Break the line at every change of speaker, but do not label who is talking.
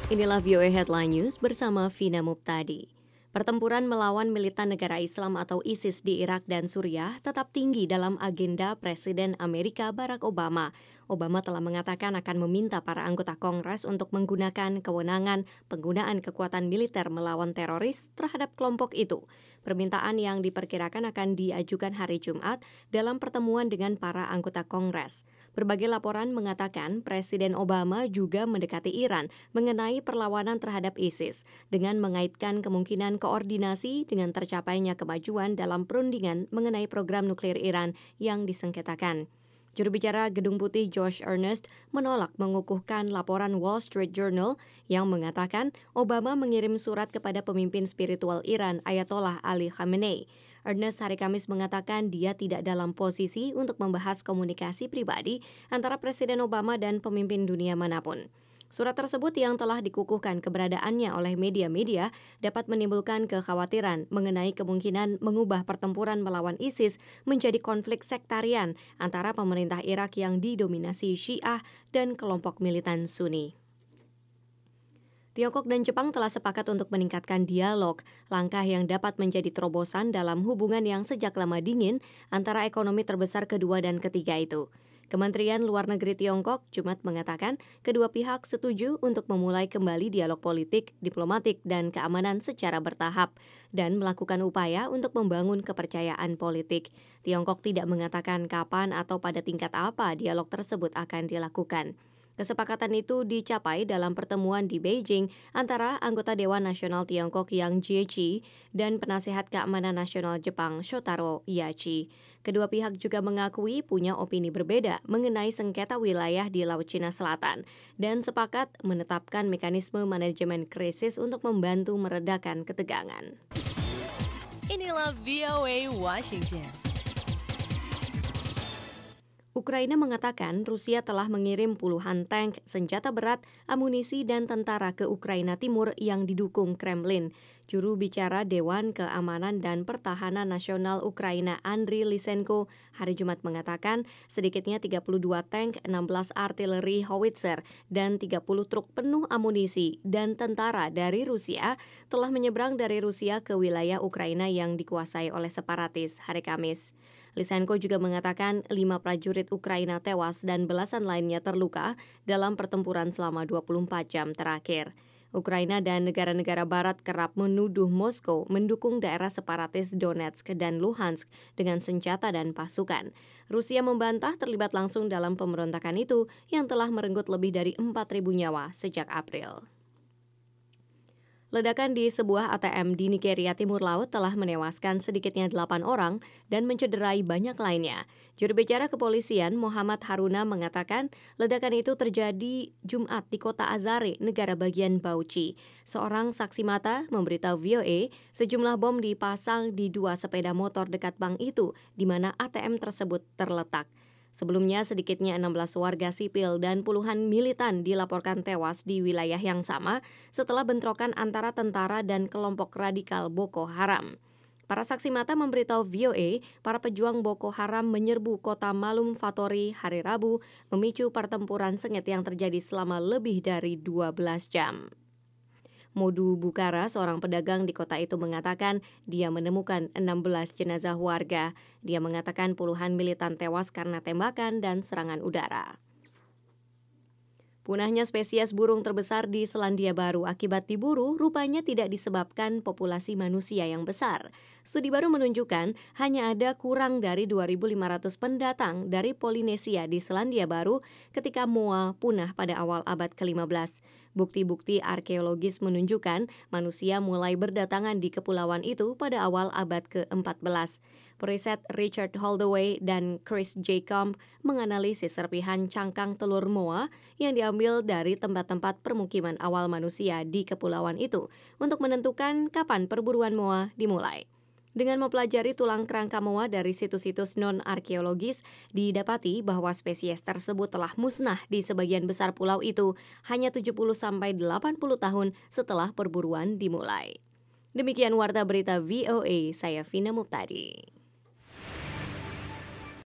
Inilah VOA Headline News bersama Vina Muptadi. Pertempuran melawan militan negara Islam atau ISIS di Irak dan Suriah tetap tinggi dalam agenda Presiden Amerika Barack Obama. Obama telah mengatakan akan meminta para anggota Kongres untuk menggunakan kewenangan penggunaan kekuatan militer melawan teroris terhadap kelompok itu. Permintaan yang diperkirakan akan diajukan hari Jumat dalam pertemuan dengan para anggota Kongres. Berbagai laporan mengatakan Presiden Obama juga mendekati Iran mengenai perlawanan terhadap ISIS dengan mengaitkan kemungkinan koordinasi dengan tercapainya kemajuan dalam perundingan mengenai program nuklir Iran yang disengketakan. Juru bicara Gedung Putih Josh Earnest menolak mengukuhkan laporan Wall Street Journal yang mengatakan Obama mengirim surat kepada pemimpin spiritual Iran Ayatollah Ali Khamenei. Earnest hari Kamis mengatakan dia tidak dalam posisi untuk membahas komunikasi pribadi antara Presiden Obama dan pemimpin dunia manapun. Surat tersebut yang telah dikukuhkan keberadaannya oleh media-media dapat menimbulkan kekhawatiran mengenai kemungkinan mengubah pertempuran melawan ISIS menjadi konflik sektarian antara pemerintah Irak yang didominasi Syiah dan kelompok militan Sunni. Tiongkok dan Jepang telah sepakat untuk meningkatkan dialog, langkah yang dapat menjadi terobosan dalam hubungan yang sejak lama dingin antara ekonomi terbesar kedua dan ketiga itu. Kementerian Luar Negeri Tiongkok Jumat mengatakan kedua pihak setuju untuk memulai kembali dialog politik, diplomatik, dan keamanan secara bertahap dan melakukan upaya untuk membangun kepercayaan politik. Tiongkok tidak mengatakan kapan atau pada tingkat apa dialog tersebut akan dilakukan. Kesepakatan itu dicapai dalam pertemuan di Beijing antara anggota Dewan Nasional Tiongkok Yang Jiechi dan penasehat keamanan nasional Jepang Shotaro Yachi. Kedua pihak juga mengakui punya opini berbeda mengenai sengketa wilayah di Laut Cina Selatan dan sepakat menetapkan mekanisme manajemen krisis untuk membantu meredakan ketegangan.
Inilah VOA Washington.
Ukraina mengatakan Rusia telah mengirim puluhan tank, senjata berat, amunisi, dan tentara ke Ukraina Timur yang didukung Kremlin. Juru bicara Dewan Keamanan dan Pertahanan Nasional Ukraina Andriy Lysenko hari Jumat mengatakan sedikitnya 32 tank, 16 artileri howitzer, dan 30 truk penuh amunisi dan tentara dari Rusia telah menyeberang dari Rusia ke wilayah Ukraina yang dikuasai oleh separatis hari Kamis. Lysenko juga mengatakan 5 prajurit Ukraina tewas dan belasan lainnya terluka dalam pertempuran selama 24 jam terakhir. Ukraina dan negara-negara barat kerap menuduh Moskow mendukung daerah separatis Donetsk dan Luhansk dengan senjata dan pasukan. Rusia membantah terlibat langsung dalam pemberontakan itu yang telah merenggut lebih dari 4.000 nyawa sejak April. Ledakan di sebuah ATM di Nigeria Timur Laut telah menewaskan sedikitnya 8 orang dan mencederai banyak lainnya. Juru bicara kepolisian Muhammad Haruna mengatakan ledakan itu terjadi Jumat di kota Azare, negara bagian Bauchi. Seorang saksi mata memberitahu VOA sejumlah bom dipasang di 2 sepeda motor dekat bank itu, di mana ATM tersebut terletak. Sebelumnya, sedikitnya 16 warga sipil dan puluhan militan dilaporkan tewas di wilayah yang sama setelah bentrokan antara tentara dan kelompok radikal Boko Haram. Para saksi mata memberitahu VOA, para pejuang Boko Haram menyerbu kota Malum Fatori hari Rabu, memicu pertempuran sengit yang terjadi selama lebih dari 12 jam. Modu Bukara, seorang pedagang di kota itu mengatakan dia menemukan 16 jenazah warga. Dia mengatakan puluhan militan tewas karena tembakan dan serangan udara. Punahnya spesies burung terbesar di Selandia Baru akibat diburu rupanya tidak disebabkan populasi manusia yang besar. Studi baru menunjukkan hanya ada kurang dari 2.500 pendatang dari Polinesia di Selandia Baru ketika moa punah pada awal abad ke-15. Bukti-bukti arkeologis menunjukkan manusia mulai berdatangan di kepulauan itu pada awal abad ke-14. Periset Richard Holdaway dan Chris Jacob menganalisis serpihan cangkang telur moa yang diambil dari tempat-tempat permukiman awal manusia di kepulauan itu untuk menentukan kapan perburuan moa dimulai. Dengan mempelajari tulang kerangka moa dari situs-situs non-arkeologis, didapati bahwa spesies tersebut telah musnah di sebagian besar pulau itu hanya 70-80 tahun setelah perburuan dimulai. Demikian Warta Berita VOA, saya Vina Muptadi.